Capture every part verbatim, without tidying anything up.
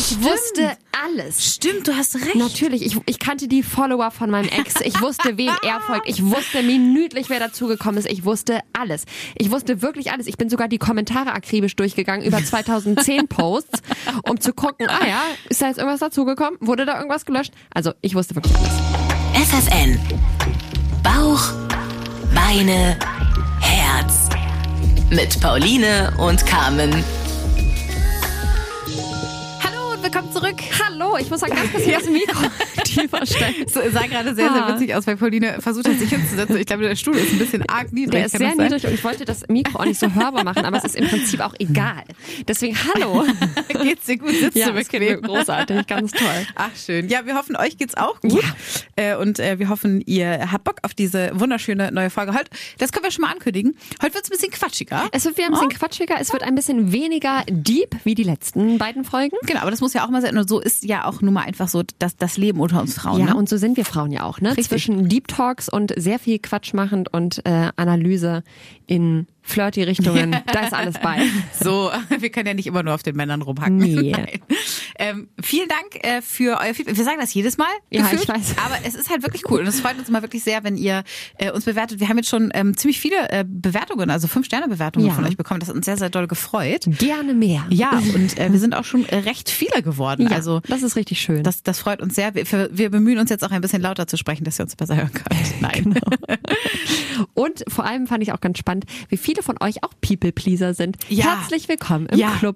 Ich wusste alles. Stimmt, du hast recht. Natürlich, ich, ich kannte die Follower von meinem Ex. Ich wusste, wem er folgt. Ich wusste minütlich, wer dazugekommen ist. Ich wusste alles. Ich wusste wirklich alles. Ich bin sogar die Kommentare akribisch durchgegangen über zweitausendzehn Posts, um zu gucken, ah ja, ist da jetzt irgendwas dazugekommen? Wurde da irgendwas gelöscht? Also, ich wusste wirklich alles. F F N. Bauch, Beine, Herz. Mit Pauline und Carmen. Willkommen zurück. Hallo, ich muss sagen, ganz bisschen das Mikro tiefer stellen. Es sah gerade sehr, sehr witzig aus, weil Pauline versucht hat, sich hinzusetzen. Ich glaube, der Stuhl ist ein bisschen arg niedrig. Der ist sehr niedrig und ich wollte das Mikro auch nicht so hörbar machen, aber es ist im Prinzip auch egal. Deswegen, hallo. Geht's dir gut? Sitzt ja, du bequem? Großartig, ganz toll. Ach, schön. Ja, wir hoffen, euch geht's auch gut. Ja. Und wir hoffen, ihr habt Bock auf diese wunderschöne neue Folge. Heute, das können wir schon mal ankündigen. Heute wird's ein bisschen quatschiger. Es wird wieder ein bisschen oh. quatschiger. Es wird ein bisschen weniger deep wie die letzten beiden Folgen. Genau, aber das muss ja auch mal sein. Und so ist ja auch nun mal einfach so das, das Leben unter uns Frauen. Ja, ne? und so sind wir Frauen ja auch, ne? Richtig. Zwischen Deep Talks und sehr viel Quatsch machend und äh, Analyse in flirty Richtungen, da ist alles bei. So, wir können ja nicht immer nur auf den Männern rumhacken. Nee. Ähm, vielen Dank äh, für euer Feedback. Wir sagen das jedes Mal. Ja, gefühlt, ich weiß. Aber es ist halt wirklich cool und es freut uns mal wirklich sehr, wenn ihr äh, uns bewertet. Wir haben jetzt schon ähm, ziemlich viele äh, Bewertungen, also Fünf-Sterne-Bewertungen ja. von euch bekommen. Das hat uns sehr, sehr doll gefreut. Gerne mehr. Ja, und äh, wir sind auch schon recht viele geworden. Ja, also das ist richtig schön. Das, das freut uns sehr. Wir, wir bemühen uns jetzt auch ein bisschen lauter zu sprechen, dass ihr uns besser hören könnt. Nein. Genau. Und vor allem fand ich auch ganz spannend, wie viele von euch auch People-Pleaser sind. Ja. Herzlich willkommen im ja. Club.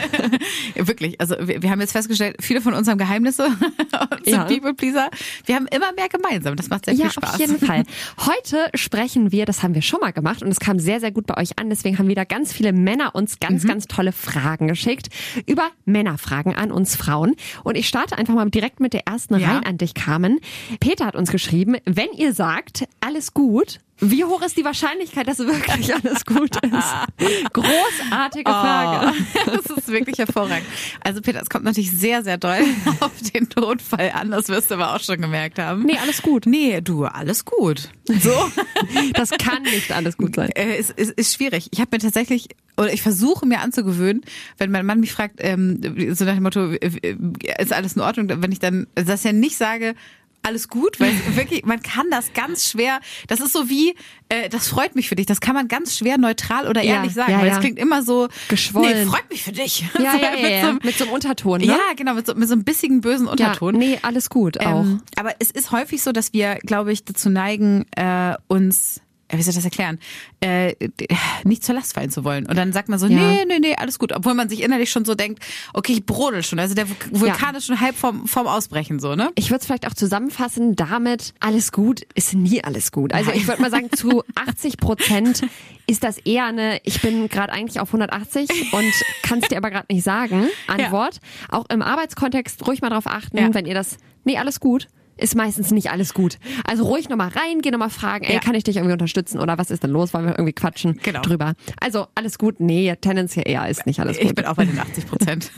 Ja, wirklich. Also wir, wir haben jetzt festgestellt, viele von uns haben Geheimnisse und sind ja. People-Pleaser. Wir haben immer mehr gemeinsam. Das macht sehr ja, viel Spaß. Auf jeden Fall. Heute sprechen wir, das haben wir schon mal gemacht und es kam sehr, sehr gut bei euch an. Deswegen haben wieder ganz viele Männer uns ganz, mhm. ganz tolle Fragen geschickt über Männerfragen an uns Frauen. Und ich starte einfach mal direkt mit der ersten ja. rein an dich, Carmen. Peter hat uns geschrieben, wenn ihr sagt, alles gut, wie hoch ist die Wahrscheinlichkeit, dass wirklich alles gut ist? Großartige Frage. Oh, das ist wirklich hervorragend. Also Peter, es kommt natürlich sehr, sehr doll auf den Tonfall an. Das wirst du aber auch schon gemerkt haben. Nee, alles gut. Nee, du, alles gut. So. Das kann nicht alles gut sein. Äh, es ist, ist, ist schwierig. Ich habe mir tatsächlich, oder ich versuche mir anzugewöhnen, wenn mein Mann mich fragt, ähm, so nach dem Motto, ist alles in Ordnung, wenn ich dann das ja nicht sage, alles gut, weil wirklich, man kann das ganz schwer, das ist so wie, äh, das freut mich für dich, das kann man ganz schwer neutral oder ehrlich ja, sagen, ja, weil ja. es klingt immer so, geschwollen. Nee, freut mich für dich. Ja, so, ja, ja, mit, ja. So einem, mit so einem Unterton, ne? Ja, genau, mit so, mit so einem bissigen, bösen Unterton. Ja, nee, alles gut auch. Ähm, aber es ist häufig so, dass wir, glaube ich, dazu neigen, äh, uns wie soll ich das erklären, äh, nicht zur Last fallen zu wollen. Und dann sagt man so, ja. nee, nee, nee, alles gut. Obwohl man sich innerlich schon so denkt, okay, ich brodel schon. Also der Vulkan ja. ist schon halb vorm, vorm Ausbrechen, so, ne? Ich würde es vielleicht auch zusammenfassen damit, alles gut ist nie alles gut. Also ich würde mal sagen, zu achtzig Prozent ist das eher eine, ich bin gerade eigentlich auf hundertachtzig und kann es dir aber gerade nicht sagen, Antwort. Ja. Auch im Arbeitskontext ruhig mal drauf achten, ja. wenn ihr das, nee, alles gut. Ist meistens nicht alles gut. Also ruhig nochmal rein, geh nochmal fragen, ey, ja. kann ich dich irgendwie unterstützen oder was ist denn los? Wollen wir irgendwie quatschen genau. drüber. Also alles gut? Nee, tendenziell eher ist nicht alles gut. Ich bin auch bei den achtzig Prozent.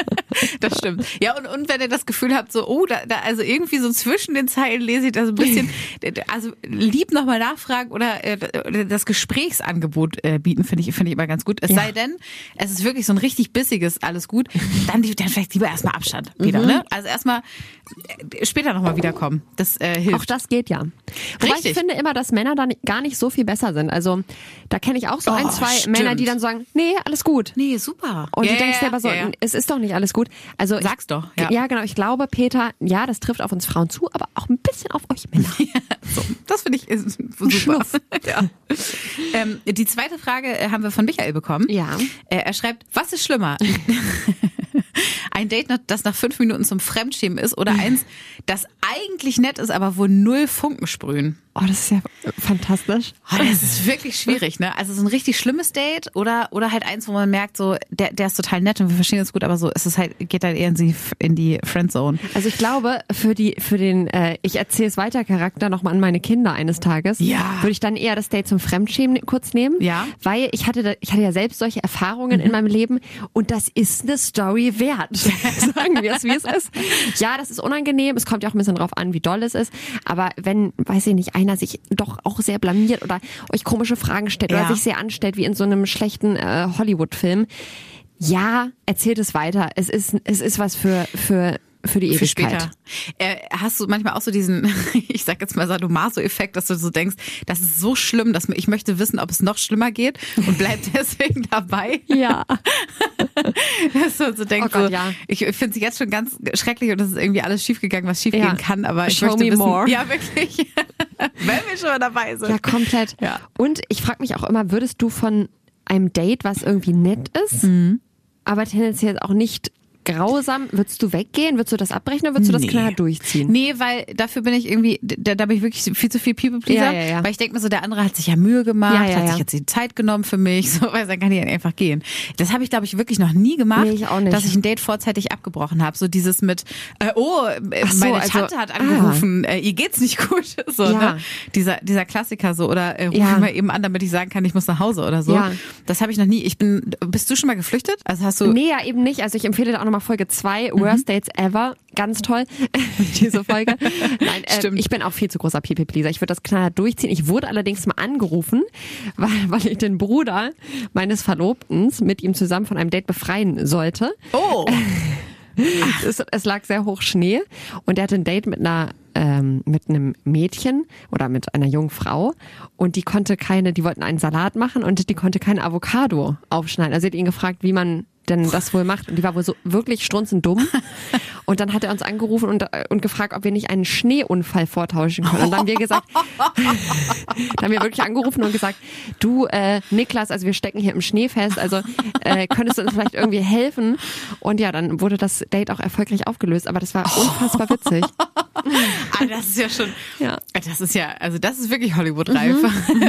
Das stimmt. Ja, und, und wenn ihr das Gefühl habt, so, oh, da, da also irgendwie so zwischen den Zeilen lese ich da so ein bisschen, also lieb nochmal nachfragen oder äh, das Gesprächsangebot äh, bieten, finde ich, finde ich immer ganz gut. Es ja. sei denn, es ist wirklich so ein richtig bissiges alles gut, dann, dann vielleicht lieber erstmal Abstand wieder, mhm. ne? Also erstmal später nochmal wiederkommen. Das äh, hilft. Auch das geht ja. Wobei Richtig. ich finde immer, dass Männer dann gar nicht so viel besser sind. Also da kenne ich auch so oh, ein, zwei stimmt. Männer, die dann sagen, nee, alles gut. Nee, super. Und ja, du denkst dir ja, aber so, ja, ja. es ist doch nicht alles gut. Also sag's ich, doch. Ja. ja, genau. Ich glaube, Peter, ja, das trifft auf uns Frauen zu, aber auch ein bisschen auf euch Männer. Ja, so, das finde ich ist super. Ja. Ähm, die zweite Frage haben wir von Michael bekommen. Ja. Er schreibt, was ist schlimmer? Ein Date, das nach fünf Minuten zum Fremdschämen ist oder eins, das eigentlich nett ist, aber wo null Funken sprühen? Oh, das ist ja fantastisch. Oh, das ist wirklich schwierig, ne? Also so ein richtig schlimmes Date oder oder halt eins, wo man merkt, so der der ist total nett und wir verstehen uns gut, aber so ist es halt geht dann eher in die in die Friendzone. Also ich glaube, für die für den äh, ich erzähle es weiter Charakter nochmal an meine Kinder eines Tages, ja. würde ich dann eher das Date zum Fremdschämen kurz nehmen, ja. weil ich hatte da, ich hatte ja selbst solche Erfahrungen mhm. in meinem Leben und das ist eine Story wert. Sagen wir es, wie es ist. Ja, das ist unangenehm. Es kommt ja auch ein bisschen drauf an, wie doll es ist. Aber wenn, weiß ich nicht, einer sich doch auch sehr blamiert oder euch komische Fragen stellt ja. oder sich sehr anstellt, wie in so einem schlechten äh, Hollywood-Film, Ja, erzählt es weiter. Es ist, es ist was für, für, für die Ewigkeit. Für später. Äh, hast du manchmal auch so diesen, ich sag jetzt mal Sadomaso-Effekt, dass du so denkst, das ist so schlimm, dass ich möchte wissen, ob es noch schlimmer geht und bleib deswegen dabei? Ja. Dass du so denkst, oh Gott, so, ja. ich finde es jetzt schon ganz schrecklich und es ist irgendwie alles schiefgegangen, was schiefgehen Ja. kann, aber ich Show möchte me wissen, more. ja wirklich, wenn wir schon mal dabei sind. Ja, komplett. Ja. Und ich frage mich auch immer, würdest du von einem Date, was irgendwie nett ist, Mhm. aber tendenziell auch nicht grausam, würdest du weggehen? Würdest du das abbrechen oder würdest du das Nee. knallhart durchziehen? Nee, weil dafür bin ich irgendwie, da, da bin ich wirklich viel zu viel People-Pleaser, Ja, ja, ja. weil ich denke mir so, der andere hat sich ja Mühe gemacht, Ja, ja, hat ja. sich jetzt die Zeit genommen für mich, so, weil dann kann ich einfach gehen. Das habe ich, glaube ich, wirklich noch nie gemacht, Nee, ich auch nicht. dass ich ein Date vorzeitig abgebrochen habe. So dieses mit, äh, oh, äh, Ach so, meine also, Tante hat angerufen, äh, ihr geht's nicht gut, so, Ja. ne? Dieser, dieser Klassiker so, oder äh, ruf Ja. ich mal eben an, damit ich sagen kann, ich muss nach Hause oder so. Ja. Das habe ich noch nie. Ich bin, bist du schon mal geflüchtet? Also hast du, Nee, ja, eben nicht. Also ich empfehle da auch nochmal Folge zwei, Worst Dates Ever. Ganz toll, diese Folge. Nein, äh, Stimmt. ich bin auch viel zu großer People-Pleaser. Ich würde das knallhart durchziehen. Ich wurde allerdings mal angerufen, weil, weil ich den Bruder meines Verlobten mit ihm zusammen von einem Date befreien sollte. oh, Es, es lag sehr hoch Schnee und er hatte ein Date mit einer ähm, mit einem Mädchen oder mit einer jungen Frau und die konnte keine, die wollten einen Salat machen und die konnte keine Avocado aufschneiden. Also sie hat ihn gefragt, wie man denn das wohl macht und die war wohl so wirklich strunzendumm und dann hat er uns angerufen und, und gefragt, ob wir nicht einen Schneeunfall vortauschen können und dann haben wir gesagt, dann haben wir wirklich angerufen und gesagt, du äh, Niklas, also wir stecken hier im Schnee fest, also äh, könntest du uns vielleicht irgendwie helfen und ja, dann wurde das Date auch erfolgreich aufgelöst, aber das war unfassbar witzig. ah, das ist ja schon, Ja. das ist ja, also das ist wirklich Hollywood-reif.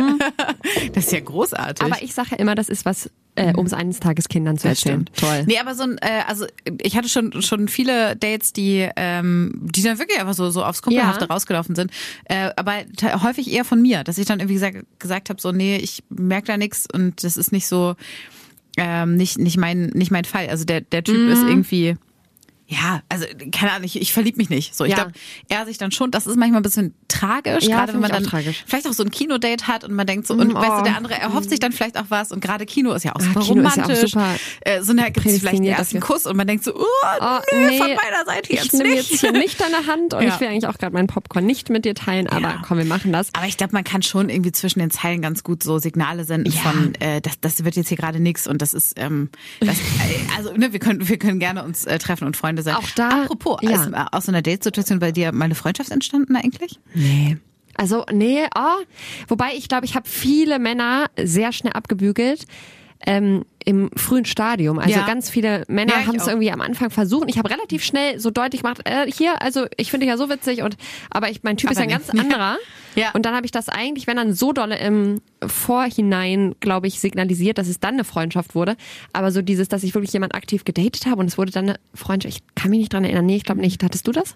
Das ist ja großartig. Aber ich sage ja immer, das ist was, äh, um es eines Tages Kindern zu erzählen. Toll. Nee, aber so ein, äh, also ich hatte schon schon viele Dates, die ähm, die dann wirklich einfach so so aufs Kumpelhafte Ja. rausgelaufen sind. Äh, aber t- häufig eher von mir, dass ich dann irgendwie gesagt, gesagt habe, so nee, ich merke da nichts und das ist nicht so ähm, nicht nicht mein nicht mein Fall. Also der der Typ Mhm. ist irgendwie ja, also keine Ahnung, ich, ich verlieb mich nicht. So, ich Ja. glaube, er sich dann schon, das ist manchmal ein bisschen tragisch, Ja, gerade wenn find man ich auch dann tragisch. vielleicht auch so ein Kinodate hat und man denkt so, und Mm, weißt du, oh. der andere erhofft sich dann vielleicht auch was und gerade Kino ist ja auch Ah, super Kino ist ja auch romantisch. super äh, so eine gibt es vielleicht den prädestiniert ersten dafür. Kuss und man denkt so, oh, Oh, nee, von meiner Seite ich jetzt nehme nicht. jetzt hier nicht deine Hand und Ja. ich will eigentlich auch gerade meinen Popcorn nicht mit dir teilen, aber Ja. komm, wir machen das. Aber ich glaube, man kann schon irgendwie zwischen den Zeilen ganz gut so Signale senden Ja. von, äh, das, das wird jetzt hier gerade nichts und das ist, ähm, das, äh, also ne, wir können, wir können gerne uns äh, treffen und Freunde sein. Auch da- Apropos, ja. ist äh, aus so einer Date-Situation bei dir mal eine Freundschaft entstanden eigentlich? Nee. Also, nee, oh. Wobei ich glaube, ich habe viele Männer sehr schnell abgebügelt. Ähm, im frühen Stadium. Also Ja. ganz viele Männer Ja, ich haben es auch. irgendwie am Anfang versucht. Ich habe relativ schnell so deutlich gemacht, äh, hier, also ich finde dich ja so witzig und aber ich mein Typ Aber ist ein nicht. ganz anderer. Ja. Und dann habe ich das eigentlich, wenn dann so dolle im Vorhinein, glaube ich, signalisiert, dass es dann eine Freundschaft wurde. Aber so dieses, dass ich wirklich jemand aktiv gedatet habe und es wurde dann eine Freundschaft. Ich kann mich nicht dran erinnern. Nee, ich glaube nicht. Hattest du das?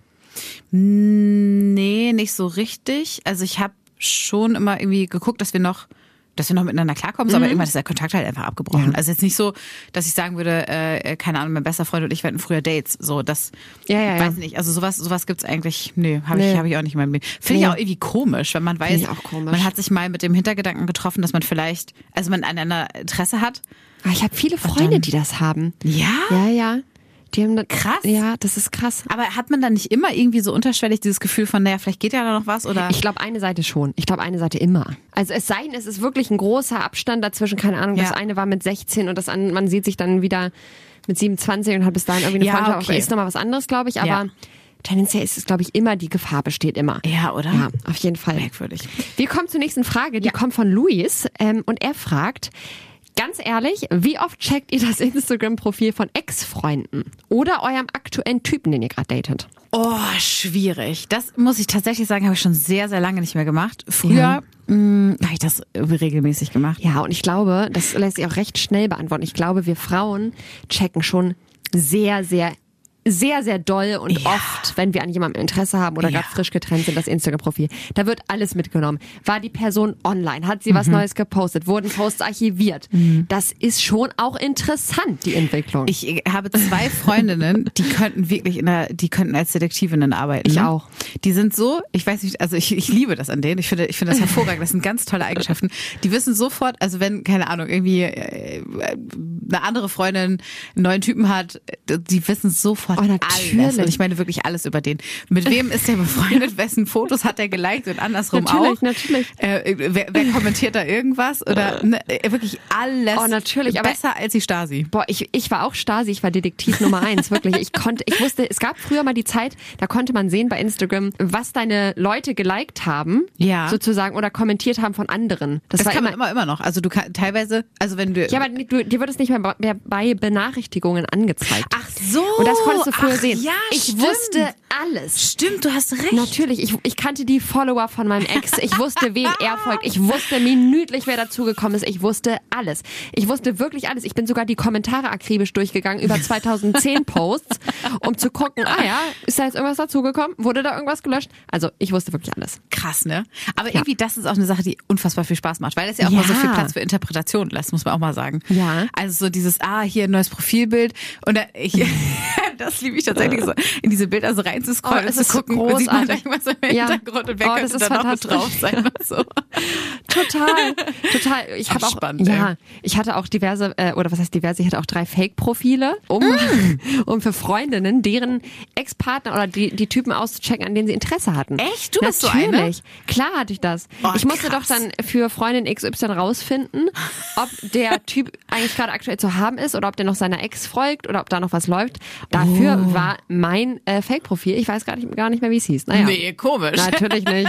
Nee, nicht so richtig. Also ich habe schon immer irgendwie geguckt, dass wir noch dass wir noch miteinander klarkommen, so, aber irgendwann ist der Kontakt halt einfach abgebrochen. Ja. Also jetzt nicht so, dass ich sagen würde, äh, keine Ahnung, mein bester Freund und ich werden früher Dates. So, das Ja, ja, ja. weiß nicht. Also sowas, sowas gibt's eigentlich, nee, habe Nee. ich, hab ich auch nicht in meinem Leben. Finde Nee. ich auch irgendwie komisch, wenn man weiß, ich auch komisch. man hat sich mal mit dem Hintergedanken getroffen, dass man vielleicht, also man aneinander Interesse hat. Ah, ich habe viele Freunde, die das haben. Ja. Ja, ja. Die haben da, Krass. Ja, das ist krass. Aber hat man dann nicht immer irgendwie so unterschwellig dieses Gefühl von, naja, vielleicht geht ja da noch was oder? Ich glaube, eine Seite schon. Ich glaube, eine Seite immer. Also es sei denn, es ist wirklich ein großer Abstand dazwischen. Keine Ahnung, das Ja. eine war mit sechzehn und das andere, man sieht sich dann wieder mit siebenundzwanzig und hat bis dahin irgendwie eine Ja, Freundschaft. okay. Ist nochmal was anderes, glaube ich. Aber Ja. tendenziell ist es, glaube ich, immer, die Gefahr besteht immer. Ja, oder? Ja, auf jeden Fall. Merkwürdig. Wir kommen zur nächsten Frage. Die kommt von Luis ähm, und er fragt, ganz ehrlich, wie oft checkt ihr das Instagram-Profil von Ex-Freunden oder eurem aktuellen Typen, den ihr gerade datet? Oh, schwierig. Das muss ich tatsächlich sagen, habe ich schon sehr, sehr lange nicht mehr gemacht. Früher Ja. mh, habe ich das regelmäßig gemacht. Ja, und ich glaube, das lässt sich auch recht schnell beantworten. Ich glaube, wir Frauen checken schon sehr, sehr sehr, sehr doll und Ja. oft, wenn wir an jemandem Interesse haben oder Ja. gerade frisch getrennt sind, das Instagram-Profil. Da wird alles mitgenommen. War die Person online? Hat sie was Mhm. Neues gepostet? Wurden Posts archiviert? Das ist schon auch interessant, die Entwicklung. Ich habe zwei Freundinnen, die könnten wirklich in der, die könnten als Detektivinnen arbeiten. Ich ne? auch. Die sind so, ich weiß nicht, also ich, ich liebe das an denen. Ich finde, ich finde das hervorragend. Das sind ganz tolle Eigenschaften. Die wissen sofort, also wenn, keine Ahnung, irgendwie äh, eine andere Freundin einen neuen Typen hat, die wissen sofort Oh, natürlich. alles. Und ich meine wirklich alles über den. Mit wem ist der befreundet? Wessen Fotos hat er geliked und andersrum Natürlich, auch? natürlich. Äh, wer, wer kommentiert da irgendwas? Oder ne, wirklich alles. Oh, natürlich, aber- besser als die Stasi. Boah, ich, ich war auch Stasi, ich war Detektiv Nummer eins, wirklich. Ich konnte, ich wusste, es gab früher mal die Zeit, da konnte man sehen bei Instagram, was deine Leute geliked haben, Ja. sozusagen, oder kommentiert haben von anderen. Das, Das war kann immer, man immer, immer noch. Also du kannst teilweise, also wenn du. ja, aber du, dir wird es nicht mehr, mehr bei Benachrichtigungen angezeigt. Ach so. Und das konntest du früher Ach, sehen. Ja, ich stimmt. wusste alles. Stimmt, du hast recht. Natürlich, ich, ich kannte die Follower von meinem Ex. Ich wusste, wem er folgt. Ich wusste minütlich, wer dazugekommen ist. Ich wusste alles. Ich wusste wirklich alles. Ich bin sogar die Kommentare akribisch durchgegangen über zweitausendzehn Posts, um zu gucken, ah ja, ist da jetzt irgendwas dazugekommen? Wurde da irgendwas gelöscht? Also ich wusste wirklich alles. Krass, ne? Aber irgendwie, das ist auch eine Sache, die unfassbar viel Spaß macht, weil es ja auch mal so Ja. viel Platz für Interpretation lässt, muss man auch mal sagen. Ja. Also so dieses, ah, hier ein neues Profilbild und da, ich, das liebe ich tatsächlich so, in diese Bilder so reinzuscrollen Oh, es und ist zu gucken, wo sieht man da großartig. irgendwas im Ja. Hintergrund und wer Oh, könnte das ist da noch mit fantastisch. drauf sein und so. Total, total. Ich Ach, habe auch, spannend, ja, ey. ich hatte auch diverse, äh, oder was heißt diverse? Ich hatte auch drei Fake-Profile, um, um für Freundinnen, deren Ex-Partner oder die, die Typen auszuchecken, an denen sie Interesse hatten. Echt? Du bist so eine? Natürlich. Klar hatte ich das. Oh, ich musste krass. doch dann für Freundin X Y rausfinden, ob der Typ eigentlich gerade aktuell zu haben ist oder ob der noch seiner Ex folgt oder ob da noch was läuft. Dafür Oh. war mein äh, Fake-Profil, ich weiß gar nicht, gar nicht mehr, wie es hieß. Naja. Nee, komisch. Natürlich nicht.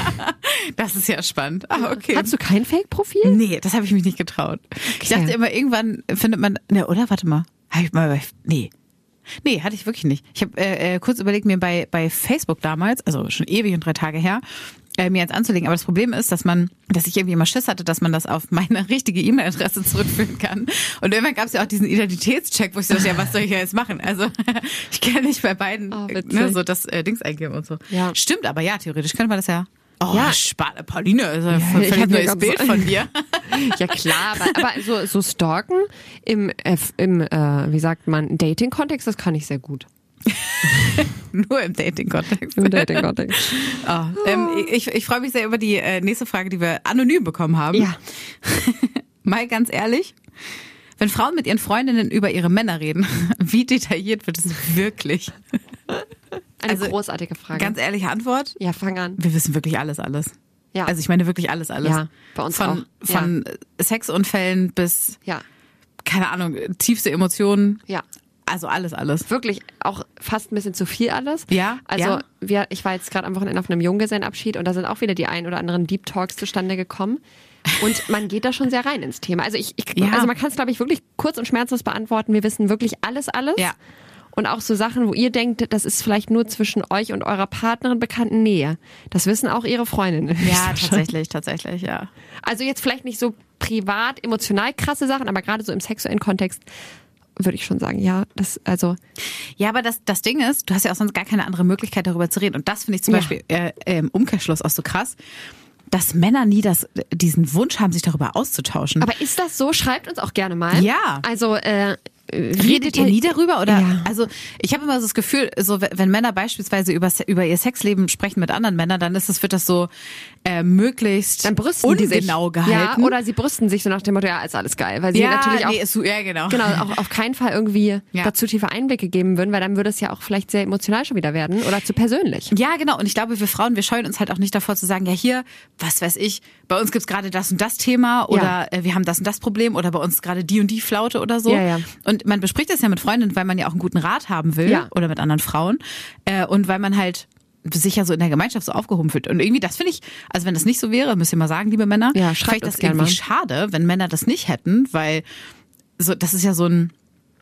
Das ist ja spannend. Ah, okay. Hattest du kein Fake-Profil? Nee, das habe ich mich nicht getraut. Ich Okay. dachte immer, irgendwann findet man, ne, oder? Warte mal. Hab ich mal bei, nee. Nee, hatte ich wirklich nicht. Ich habe äh, äh, kurz überlegt, mir bei, bei Facebook damals, also schon ewig und drei Tage her, äh, mir jetzt anzulegen. Aber das Problem ist, dass man, dass ich irgendwie immer Schiss hatte, dass man das auf meine richtige E-Mail-Adresse zurückführen kann. Und irgendwann gab es ja auch diesen Identitätscheck, wo ich so dachte, ja, was soll ich jetzt machen? Also ich kann nicht bei beiden Oh, äh, witzig. ne, so das äh, Dings eingeben und so. Ja. Stimmt, aber ja, theoretisch könnte man das ja. Oh, Ja. spannend. Pauline, ist ein ich völlig hab mir neues ganz- Bild von dir. Ja klar, aber, aber so, so stalken im, äh, im äh, wie sagt man, Dating-Kontext, das kann ich sehr gut. Nur im Dating-Kontext. Im Dating-Kontext. Oh, ähm, ich ich freue mich sehr über die äh, nächste Frage, die wir anonym bekommen haben. Ja. Mal ganz ehrlich, wenn Frauen mit ihren Freundinnen über ihre Männer reden, wie detailliert wird es wirklich? Eine Also, großartige Frage. Ganz ehrliche Antwort, ja, fang an. wir wissen wirklich alles, alles. Ja. Also ich meine wirklich alles, alles. Ja, bei uns von, auch. Ja. Von Sexunfällen bis, Ja, keine Ahnung, tiefste Emotionen. ja. Also alles, alles. Wirklich auch fast ein bisschen zu viel alles. Ja, Also ja. wir, ich war jetzt gerade am Wochenende auf einem Junggesellenabschied und da sind auch wieder die ein oder anderen Deep Talks zustande gekommen. Und man geht da schon sehr rein ins Thema. Also ich, ich Ja. also man kann es, glaube ich, wirklich kurz und schmerzlos beantworten. Wir wissen wirklich alles, alles. Ja. Und auch so Sachen, wo ihr denkt, das ist vielleicht nur zwischen euch und eurer Partnerin bekannten Nähe. Das wissen auch ihre Freundinnen. Ja, tatsächlich, tatsächlich, ja. Also jetzt vielleicht nicht so privat, emotional krasse Sachen, aber gerade so im sexuellen Kontext würde ich schon sagen, ja, das, also, Ja, aber das, das Ding ist, du hast ja auch sonst gar keine andere Möglichkeit, darüber zu reden. Und das finde ich zum Ja. Beispiel äh, im Umkehrschluss auch so krass, dass Männer nie das, diesen Wunsch haben, sich darüber auszutauschen. aber ist das so? Schreibt uns auch gerne mal. Ja. Also, äh, Redet ihr nie darüber? Oder Ja. also ich habe immer so das Gefühl, so wenn Männer beispielsweise über über ihr Sexleben sprechen mit anderen Männern, dann ist es wird das so äh, möglichst Dann brüsten die sich. ungenau gehalten. Ja, oder sie brüsten sich so nach dem Motto, ja, ist alles geil. Weil sie ja, natürlich auch, nee, ist so, ja genau. genau, auch auf keinen Fall irgendwie Ja. dazu tiefe Einblicke geben würden, weil dann würde es ja auch vielleicht sehr emotional schon wieder werden oder zu persönlich. Ja, genau. Und ich glaube, wir Frauen, wir scheuen uns halt auch nicht davor zu sagen, ja hier, was weiß ich, bei uns gibt's gerade das und das Thema oder äh, wir haben das und das Problem oder bei uns gerade die und die Flaute oder so. Ja, ja. Und man bespricht das ja mit Freundinnen, weil man ja auch einen guten Rat haben will Ja. oder mit anderen Frauen äh, und weil man halt sich ja so in der Gemeinschaft so aufgehoben fühlt. Und irgendwie, das finde ich, also wenn das nicht so wäre, müsst ihr mal sagen, liebe Männer, Ja, schreibt vielleicht uns das gern irgendwie mal. schade, wenn Männer das nicht hätten, weil so das ist ja so ein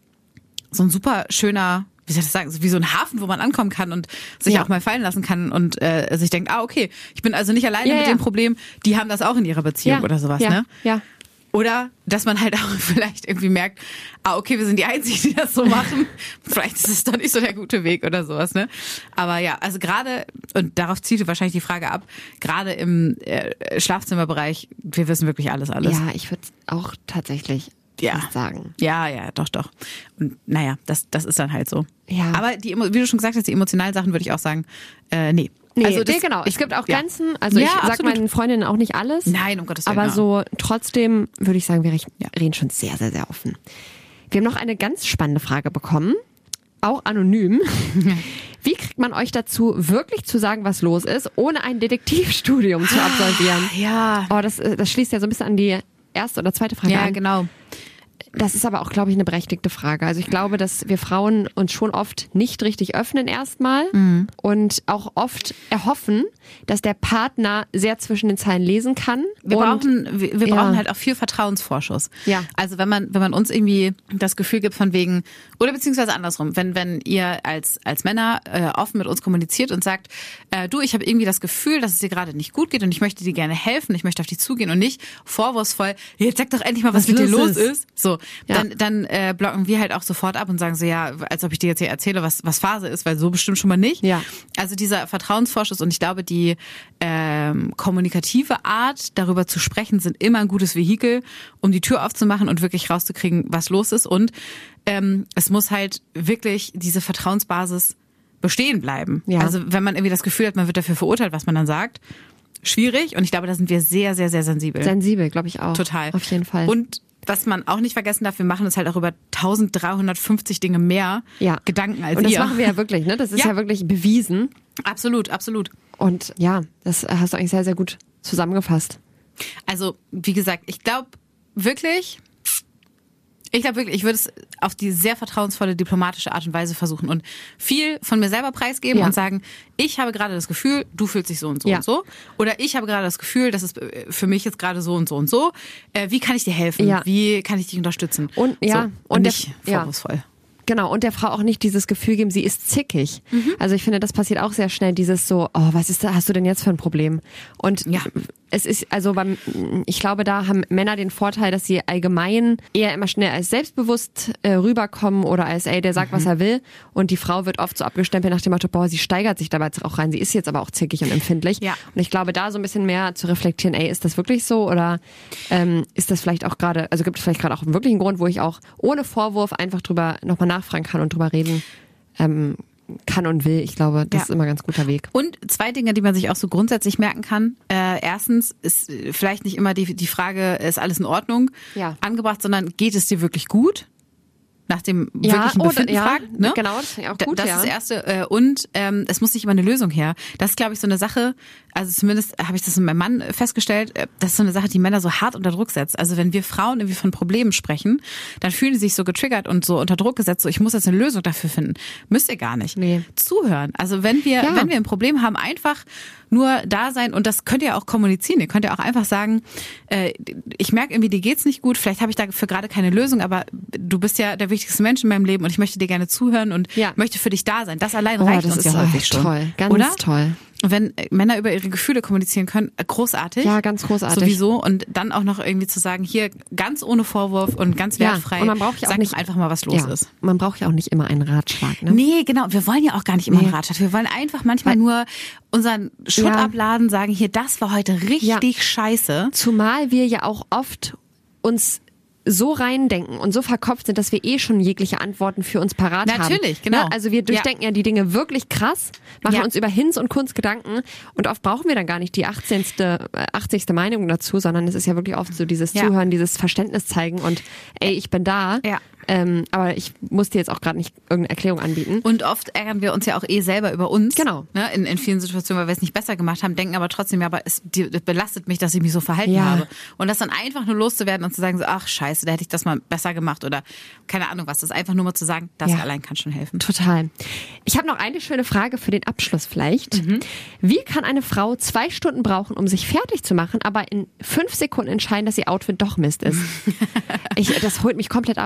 so ein super schöner, wie soll ich das sagen, so wie so ein Hafen, wo man ankommen kann und sich Ja. auch mal fallen lassen kann und äh, sich denkt, ah, okay, ich bin also nicht alleine Ja, mit ja. dem Problem, die haben das auch in ihrer Beziehung Ja. oder sowas, ja. ne? Ja. Oder dass man halt auch vielleicht irgendwie merkt, ah, okay, wir sind die Einzigen, die das so machen. Vielleicht ist es doch nicht so der gute Weg oder sowas, ne? Aber ja, also gerade, und darauf zielte wahrscheinlich die Frage ab, gerade im äh, Schlafzimmerbereich, wir wissen wirklich alles, alles. Ja, ich würde auch tatsächlich ja. sagen. Ja, ja, doch, doch. Und naja, das, das ist dann halt so. Ja. Aber die, wie du schon gesagt hast, die emotionalen Sachen würde ich auch sagen, äh, nee. Nee, also das, nee, genau. Ich, es gibt auch ja. Grenzen. Also ja, ich sag absolut. meinen Freundinnen auch nicht alles. Nein, um Gottes Willen. Aber ja. so trotzdem würde ich sagen, wir reden Ja. schon sehr, sehr, sehr offen. Wir haben noch eine ganz spannende Frage bekommen. Auch anonym. Wie kriegt man euch dazu, wirklich zu sagen, was los ist, ohne ein Detektivstudium zu absolvieren? Ja. Oh, das, das schließt ja so ein bisschen an die erste oder zweite Frage Ja, an. genau. Das ist aber auch, glaube ich, eine berechtigte Frage. Also ich glaube, dass wir Frauen uns schon oft nicht richtig öffnen erstmal mhm. und auch oft erhoffen, dass der Partner sehr zwischen den Zeilen lesen kann. Wir und, brauchen, wir, wir ja. brauchen halt auch viel Vertrauensvorschuss. Ja. Also wenn man, wenn man uns irgendwie das Gefühl gibt von wegen, oder beziehungsweise andersrum, wenn, wenn ihr als, als Männer äh, offen mit uns kommuniziert und sagt, äh, du, ich habe irgendwie das Gefühl, dass es dir gerade nicht gut geht und ich möchte dir gerne helfen, ich möchte auf dich zugehen und nicht vorwurfsvoll, jetzt sag doch endlich mal, was, was mit dir los ist. ist. So, ja. dann, dann äh, blocken wir halt auch sofort ab und sagen so, ja, als ob ich dir jetzt hier erzähle, was, was Phase ist, weil so bestimmt schon mal nicht. Ja. Also dieser Vertrauensvorschuss und ich glaube, die ähm, kommunikative Art, darüber zu sprechen, sind immer ein gutes Vehikel, um die Tür aufzumachen und wirklich rauszukriegen, was los ist. Und ähm, es muss halt wirklich diese Vertrauensbasis bestehen bleiben. Ja. Also wenn man irgendwie das Gefühl hat, man wird dafür verurteilt, was man dann sagt, schwierig. Und ich glaube, da sind wir sehr, sehr, sehr sensibel. Sensibel, glaube ich auch. Total. Auf jeden Fall. Und was man auch nicht vergessen darf, wir machen uns halt auch über dreizehnhundertfünfzig Dinge mehr ja. Gedanken als ihr. Und das ihr. machen wir ja wirklich, ne? Das ist ja, ja wirklich bewiesen. Absolut, absolut. Und ja, das hast du eigentlich sehr, sehr gut zusammengefasst. Also, wie gesagt, ich glaube wirklich, ich glaube wirklich, ich würde es auf die sehr vertrauensvolle, diplomatische Art und Weise versuchen und viel von mir selber preisgeben ja. und sagen, ich habe gerade das Gefühl, du fühlst dich so und so ja. und so. Oder ich habe gerade das Gefühl, das ist für mich jetzt gerade so und so und so. Äh, wie kann ich dir helfen? Ja. Wie kann ich dich unterstützen? Und ja, so, und, und nicht der, vorwurfsvoll. Ja. Genau, und der Frau auch nicht dieses Gefühl geben, sie ist zickig. Mhm. Also ich finde, das passiert auch sehr schnell, dieses so, oh, was ist da, hast du denn jetzt für ein Problem? Und ja. es ist, also beim, ich glaube, da haben Männer den Vorteil, dass sie allgemein eher immer schnell als selbstbewusst äh, rüberkommen oder als, ey, der sagt, mhm. was er will. Und die Frau wird oft so abgestempelt nach dem Motto, boah, sie steigert sich dabei jetzt auch rein. Sie ist jetzt aber auch zickig und empfindlich. Ja. Und ich glaube, da so ein bisschen mehr zu reflektieren, ey, ist das wirklich so? Oder ähm, ist das vielleicht auch gerade, also gibt es vielleicht gerade auch wirklich einen Grund, wo ich auch ohne Vorwurf einfach drüber nochmal nachfragen kann und drüber reden ähm, kann und will. Ich glaube, das ja. ist immer ein ganz guter Weg. Und zwei Dinge, die man sich auch so grundsätzlich merken kann. Äh, erstens ist vielleicht nicht immer die, die Frage, ist alles in Ordnung ja. angebracht, sondern geht es dir wirklich gut? Nach dem ja, wirklichen Befinden ja, fragt. Ne? Genau, das finde ich auch gut. Das ja. ist das Erste. Und ähm, es muss nicht immer eine Lösung her. Das ist, glaube ich, so eine Sache, also zumindest habe ich das mit meinem Mann festgestellt, das ist so eine Sache, die Männer so hart unter Druck setzt. Also wenn wir Frauen irgendwie von Problemen sprechen, dann fühlen die sich so getriggert und so unter Druck gesetzt, so ich muss jetzt eine Lösung dafür finden. Müsst ihr gar nicht. Nee. Zuhören. Also wenn wir, ja. wenn wir ein Problem haben, einfach nur da sein und das könnt ihr auch kommunizieren. Ihr könnt ja auch einfach sagen, äh, ich merke irgendwie, dir geht's nicht gut, vielleicht habe ich dafür gerade keine Lösung, aber du bist ja der wichtigste Mensch in meinem Leben und ich möchte dir gerne zuhören und ja. möchte für dich da sein. Das allein oh, reicht das uns ist ja häufig schon. Toll, ganz oder? toll. Und wenn Männer über ihre Gefühle kommunizieren können, großartig. Ja, ganz großartig. Sowieso. Und dann auch noch irgendwie zu sagen, hier ganz ohne Vorwurf und ganz wertfrei. Ja, und man braucht ja auch sag nicht einfach mal, was los ja, ist. Man braucht ja auch nicht immer einen Ratschlag. Ne? Nee, genau. Wir wollen ja auch gar nicht immer nee. einen Ratschlag. Wir wollen einfach manchmal Weil, nur unseren Schutt ja. abladen, sagen, hier, das war heute richtig ja. scheiße. Zumal wir ja auch oft uns so reindenken und so verkopft sind, dass wir eh schon jegliche Antworten für uns parat Natürlich, haben. Natürlich, genau. Ne? Also wir durchdenken ja. ja die Dinge wirklich krass, machen ja. uns über Hinz und Kunst Gedanken und oft brauchen wir dann gar nicht die achtzigste Meinung dazu, sondern es ist ja wirklich oft so dieses ja. Zuhören, dieses Verständnis zeigen und ey, ich bin da. Ja. Ähm, aber ich muss dir jetzt auch gerade nicht irgendeine Erklärung anbieten. Und oft ärgern wir uns ja auch eh selber über uns. Genau. Ne? In, in vielen Situationen, weil wir es nicht besser gemacht haben, denken aber trotzdem, ja, aber es die, das belastet mich, dass ich mich so verhalten ja. habe. Und das dann einfach nur loszuwerden und zu sagen, so, ach scheiße, da hätte ich das mal besser gemacht oder keine Ahnung was. Das einfach nur mal zu sagen, das ja. allein kann schon helfen. Total. Ich habe noch eine schöne Frage für den Abschluss vielleicht. Mhm. Wie kann eine Frau zwei Stunden brauchen, um sich fertig zu machen, aber in fünf Sekunden entscheiden, dass ihr Outfit doch Mist ist? ich, das holt mich komplett ab. Ne? Ja,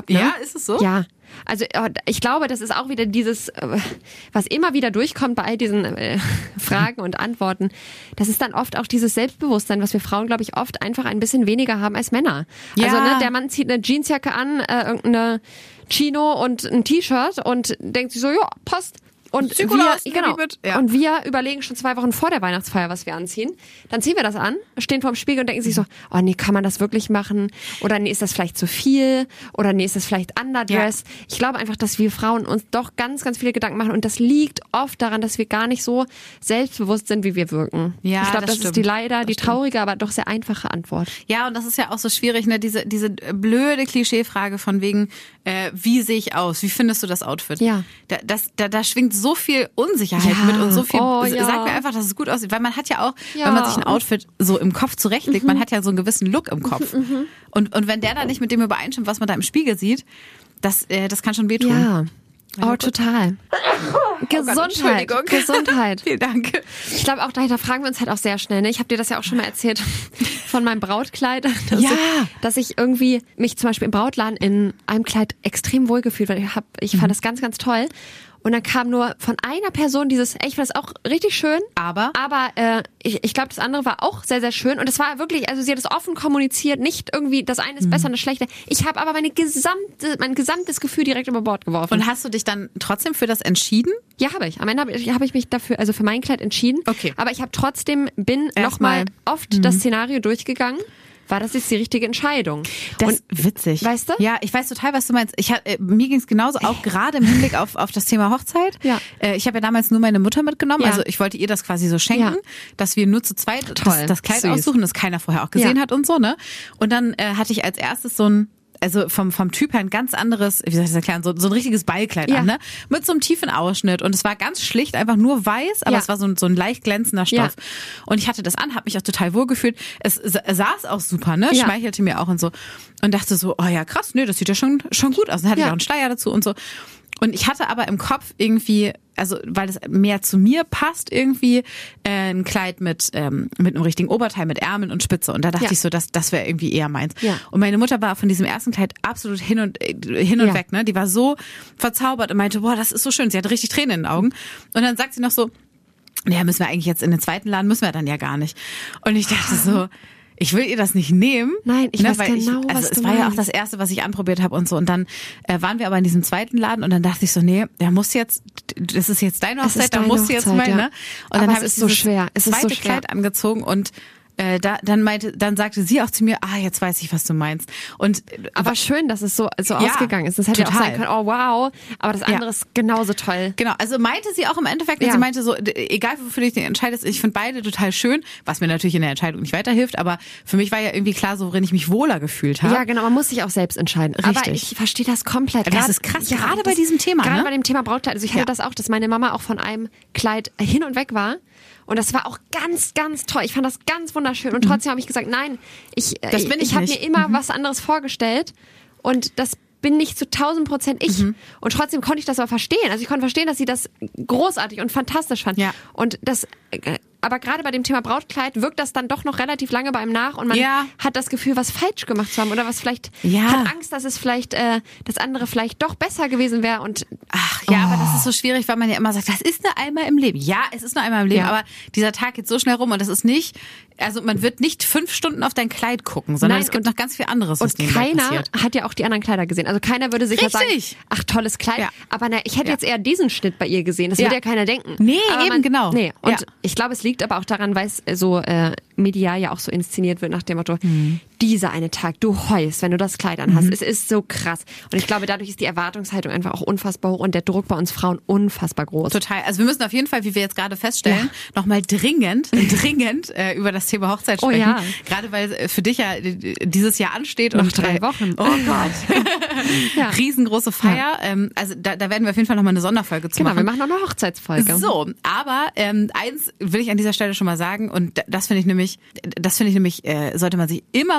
ist es so? Ja. Also ich glaube, das ist auch wieder dieses, was immer wieder durchkommt bei all diesen äh, Fragen und Antworten. Das ist dann oft auch dieses Selbstbewusstsein, was wir Frauen, glaube ich, oft einfach ein bisschen weniger haben als Männer. Ja. Also ne, der Mann zieht eine Jeansjacke an, äh, irgendeine Chino und ein T-Shirt und denkt sich so, ja, passt. Und Sieht wir, gut aus, genau, ja. und wir überlegen schon zwei Wochen vor der Weihnachtsfeier, was wir anziehen. Dann ziehen wir das an, stehen vorm Spiegel und denken sich so, oh nee, kann man das wirklich machen? Oder nee, ist das vielleicht zu viel? Oder nee, ist das vielleicht underdress? Ja. Ich glaube einfach, dass wir Frauen uns doch ganz, ganz viele Gedanken machen und das liegt oft daran, dass wir gar nicht so selbstbewusst sind, wie wir wirken. Ja, ich glaube, das, das stimmt. ist die leider, das die stimmt. traurige, aber doch sehr einfache Antwort. Ja, und das ist ja auch so schwierig, ne? Diese, diese blöde Klischeefrage von wegen, äh, wie sehe ich aus? Wie findest du das Outfit? Ja. Da, das, da, da schwingt so viel Unsicherheit Ja. mit und so viel. Oh, ja. Sag mir einfach, dass es gut aussieht, weil man hat ja auch, Ja. wenn man sich ein Outfit so im Kopf zurechtlegt, mhm. man hat ja so einen gewissen Look im Kopf. Mhm. Und, und wenn der dann nicht mit dem übereinstimmt, was man da im Spiegel sieht, das, äh, das kann schon wehtun. Ja. Ja, Oh, gut. total. Gesundheit. Entschuldigung. Gesundheit. Vielen Dank. Ich glaube auch, da fragen wir uns halt auch sehr schnell. Ne? Ich habe dir das ja auch schon mal erzählt von meinem Brautkleid. Dass, Ja. ich, dass ich irgendwie mich zum Beispiel im Brautladen in einem Kleid extrem wohlgefühlt habe. Ich, hab, ich fand das ganz, ganz toll. Und dann kam nur von einer Person dieses, ey, ich fand das auch richtig schön. Aber? Aber äh, ich, ich glaube, das andere war auch sehr, sehr schön. Und es war wirklich, also sie hat es offen kommuniziert, nicht irgendwie, das eine ist besser und das schlechte. Ich habe aber meine gesamte, mein gesamtes Gefühl direkt über Bord geworfen. Und hast du dich dann trotzdem für das entschieden? Ja, habe ich. Am Ende habe ich, hab ich mich dafür, also für mein Kleid entschieden. Okay. Aber ich habe trotzdem, bin Erst nochmal mal. oft das Szenario durchgegangen. War das jetzt die richtige Entscheidung? Das Und ist witzig. weißt du? Ja, ich weiß total, was du meinst. Ich hab, äh, mir ging es genauso, auch gerade im Hinblick auf, auf das Thema Hochzeit. Ja. Äh, ich habe ja damals nur meine Mutter mitgenommen. Ja. Also ich wollte ihr das quasi so schenken, Ja. dass wir nur zu zweit das, Toll, das Kleid süß. aussuchen, das keiner vorher auch gesehen Ja. hat und so, ne? Und dann äh, hatte ich als erstes so ein, also vom, vom Typ her ein ganz anderes, wie soll ich das erklären, so, so ein richtiges Ballkleid Ja. an, ne? Mit so einem tiefen Ausschnitt. Und es war ganz schlicht, einfach nur weiß, aber Ja. es war so ein, so ein leicht glänzender Stoff. Ja. Und ich hatte das an, habe mich auch total wohl gefühlt. Es sa- saß auch super, ne? Ja. Schmeichelte mir auch und so. Und dachte so, oh ja, krass, nee, das sieht ja schon, schon gut aus. Dann hatte Ja. ich auch einen Schleier dazu und so. Und ich hatte aber im Kopf irgendwie, also weil das mehr zu mir passt, irgendwie äh, ein Kleid mit ähm, mit einem richtigen Oberteil, mit Ärmeln und Spitze. Und da dachte Ja. ich so, das das wäre irgendwie eher meins. Ja. Und meine Mutter war von diesem ersten Kleid absolut hin und äh, hin und Ja. weg, ne? Die war so verzaubert und meinte, boah, das ist so schön. Sie hatte richtig Tränen in den Augen. Und dann sagt sie noch so, naja, müssen wir eigentlich jetzt in den zweiten Laden, müssen wir dann ja gar nicht. Und ich dachte so, ich will ihr das nicht nehmen. Nein, ich weiß weil genau, ich, also was es du war ja auch meinst. das erste, was ich anprobiert habe und so. Und dann äh, waren wir aber in diesem zweiten Laden und dann dachte ich so, nee, der muss jetzt, das ist jetzt deine Es Hochzeit, ist da deine musst du jetzt Hochzeit, mal, ja. ne? Und Aber dann es habe ich ist so dieses schwer. Es ist so zweite schwer. Kleid angezogen und äh, da, dann meinte, dann sagte sie auch zu mir, ah, jetzt weiß ich, was du meinst. Und äh, aber schön, dass es so, so Ja, ausgegangen ist. Das hätte ja auch total. sein können, oh wow, aber das andere Ja. ist genauso toll. Genau, also meinte sie auch im Endeffekt, und Ja. sie meinte so, d- egal wofür du dich entscheidest, ich finde beide total schön, was mir natürlich in der Entscheidung nicht weiterhilft, aber für mich war ja irgendwie klar, so worin ich mich wohler gefühlt habe. Ja, genau, man muss sich auch selbst entscheiden. Aber Richtig. ich verstehe das komplett. Das Gerade- ist krass, gerade bei diesem Thema, Gerade ne? bei dem Thema Brautkleid. Also ich hatte Ja. das auch, dass meine Mama auch von einem Kleid hin und weg war. Und das war auch ganz, ganz toll. Ich fand das ganz wunderschön. Und trotzdem habe ich gesagt, nein, ich, Mhm. Das bin ich ich habe mir nicht. immer was anderes vorgestellt. Und das bin nicht zu tausend Prozent ich. Mhm. Und trotzdem konnte ich das aber verstehen. Also ich konnte verstehen, dass sie das großartig und fantastisch fand. Ja. Und das, aber gerade bei dem Thema Brautkleid wirkt das dann doch noch relativ lange bei ihm nach und man Ja. hat das Gefühl, was falsch gemacht zu haben oder was vielleicht, Ja. hat Angst, dass es vielleicht, äh, das andere vielleicht doch besser gewesen wäre und Ach ja, aber das ist so schwierig, weil man ja immer sagt, das ist nur einmal im Leben. Ja, es ist nur einmal im Leben, Ja. aber dieser Tag geht so schnell rum und das ist nicht, also man wird nicht fünf Stunden auf dein Kleid gucken, sondern Nein, es gibt und- noch ganz viel anderes, was Und nebenbei keiner passiert. hat ja auch die anderen Kleider gesehen. Also keiner würde sich ja sagen, Richtig. ach, tolles Kleid. Ja. Aber na, ich hätte Ja. jetzt eher diesen Schnitt bei ihr gesehen. Das Ja. würde ja keiner denken. Nee, aber eben, genau. Nee. Und Ja. ich glaube, es liegt aber auch daran, weil es so äh, medial ja auch so inszeniert wird nach dem Motto, Mhm. dieser eine Tag, du heulst, wenn du das Kleid anhast. Es ist so krass. Und ich glaube, dadurch ist die Erwartungshaltung einfach auch unfassbar hoch und der Druck bei uns Frauen unfassbar groß. Total. Also wir müssen auf jeden Fall, wie wir jetzt gerade feststellen, nochmal dringend, dringend äh, über das Thema Hochzeit Oh sprechen. ja. Gerade weil äh, für dich ja äh, dieses Jahr ansteht. Noch und drei äh, Wochen. Oh Gott. Ja. Riesengroße Feier. Ähm, also da, da werden wir auf jeden Fall nochmal eine Sonderfolge zu Genau, machen. wir machen noch eine Hochzeitsfolge. So, aber ähm, eins will ich an dieser Stelle schon mal sagen und d- das finde ich nämlich, das finde ich nämlich, äh, sollte man sich immer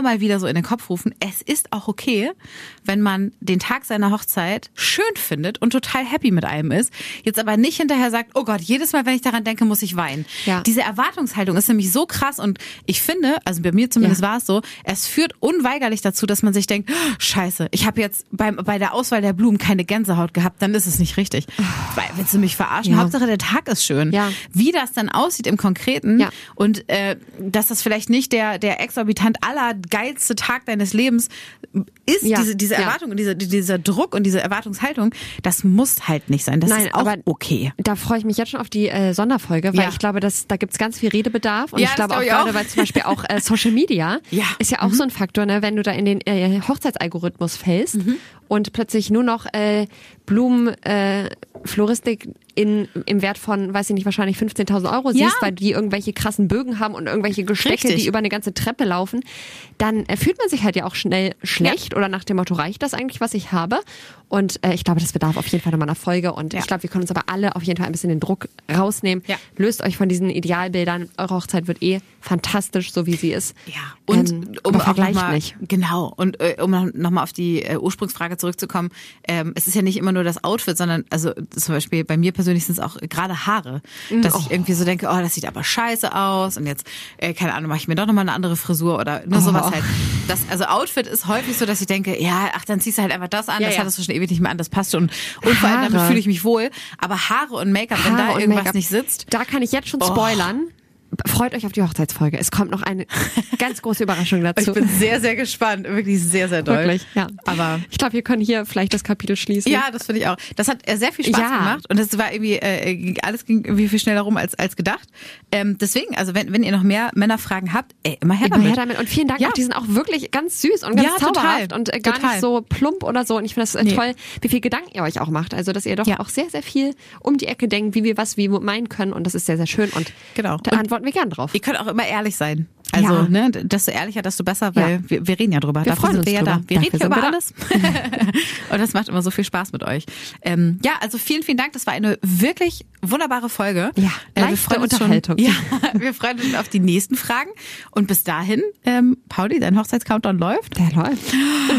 mal wieder so in den Kopf rufen, es ist auch okay, wenn man den Tag seiner Hochzeit schön findet und total happy mit einem ist, jetzt aber nicht hinterher sagt, oh Gott, jedes Mal, wenn ich daran denke, muss ich weinen. Ja. Diese Erwartungshaltung ist nämlich so krass und ich finde, also bei mir zumindest ja. war es so, es führt unweigerlich dazu, dass man sich denkt, oh, scheiße, ich habe jetzt beim, bei der Auswahl der Blumen keine Gänsehaut gehabt, dann ist es nicht richtig. Oh. Weil, willst du mich verarschen? Ja. Hauptsache der Tag ist schön. Ja. Wie das dann aussieht im Konkreten ja. und äh, dass das vielleicht nicht der, der exorbitant allergeilste Tag deines Lebens ist, ja. diese, diese Erwartung und diese, dieser Druck und diese Erwartungshaltung, das muss halt nicht sein. Das Nein, ist auch aber okay. Da freue ich mich jetzt schon auf die äh, Sonderfolge, weil Ja. ich glaube, dass da gibt's ganz viel Redebedarf und Ja, ich glaube das auch glaub ich gerade, auch. weil zum Beispiel auch äh, Social Media Ja. ist ja auch Mhm. so ein Faktor, ne, wenn du da in den äh, Hochzeitsalgorithmus fällst Mhm. und plötzlich nur noch äh, Blumen, äh, Floristik in, im Wert von, weiß ich nicht, wahrscheinlich fünfzehntausend Euro siehst, Ja. weil die irgendwelche krassen Bögen haben und irgendwelche Gestecke, Richtig. die über eine ganze Treppe laufen, dann äh, fühlt man sich halt ja auch schnell schlecht oder nach dem Motto, reicht das eigentlich, was ich habe? Und äh, ich glaube, das bedarf auf jeden Fall nochmal einer Folge und Ja. ich glaube, wir können uns aber alle auf jeden Fall ein bisschen den Druck rausnehmen. Ja. Löst euch von diesen Idealbildern. Eure Hochzeit wird eh fantastisch, so wie sie ist. Ja, und Ähm, um aber auch vergleicht noch mal, nicht. genau, und äh, um nochmal auf die äh, Ursprungsfrage zurückzukommen, ähm, es ist ja nicht immer nur das Outfit, sondern also zum Beispiel bei mir persönlich sind es auch gerade Haare, dass ich irgendwie so denke, oh, das sieht aber scheiße aus und jetzt, äh, keine Ahnung, mache ich mir doch nochmal eine andere Frisur oder nur sowas Oh. halt. Das, also Outfit ist häufig so, dass ich denke, ja, ach, dann ziehst du halt einfach das an, Ja, das ja. hattest du schon ewig nicht mehr an, das passt schon. Und vor allem damit Haare. fühle ich mich wohl. Aber Haare und Make-up, wenn Haare da und irgendwas Make-up. nicht sitzt, Da kann ich jetzt schon Oh. spoilern. Freut euch auf die Hochzeitsfolge. Es kommt noch eine ganz große Überraschung dazu. ich bin sehr, sehr gespannt. Wirklich sehr, sehr doll. Wirklich, ja. Aber ich glaube, wir können hier vielleicht das Kapitel schließen. ja, das finde ich auch. Das hat äh, sehr viel Spaß Ja. gemacht und es war irgendwie, äh, alles ging irgendwie viel schneller rum als, als gedacht. Ähm, deswegen, also wenn, wenn ihr noch mehr Männerfragen habt, ey, immer her Immer damit. her damit. Und vielen Dank Ja. auch, die sind auch wirklich ganz süß und ganz Ja, total. zauberhaft und äh, gar Total. nicht so plump oder so. Und ich finde das äh, Nee. toll, wie viel Gedanken ihr euch auch macht. Also, dass ihr doch Ja. auch sehr, sehr viel um die Ecke denkt, wie wir was wie meinen können. Und das ist sehr, sehr schön. Und Genau. da Und antworten wir gern drauf. Ihr könnt auch immer ehrlich sein. Also, Ja. ne, desto ehrlicher, desto besser, weil Ja. wir, wir reden ja drüber. Wir Dafür freuen sind uns wir ja drüber. da. Wir Dafür reden hier sind über wir da. alles. Und das macht immer so viel Spaß mit euch. Ähm, ja, also vielen, vielen Dank. Das war eine wirklich wunderbare Folge. Ja, äh, wir leichte freuen uns Unterhaltung. Schon, ja, wir freuen uns auf die nächsten Fragen. Und bis dahin, ähm, Pauli, dein Hochzeitscountdown läuft. Der läuft.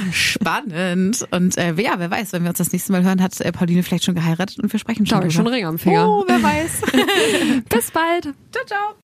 Spannend. Und äh, ja, wer weiß, wenn wir uns das nächste Mal hören, hat äh, Pauline vielleicht schon geheiratet und wir sprechen schon Da habe ich drüber. schon einen Ring am Finger. Oh, wer weiß. Bis bald. Ciao, ciao.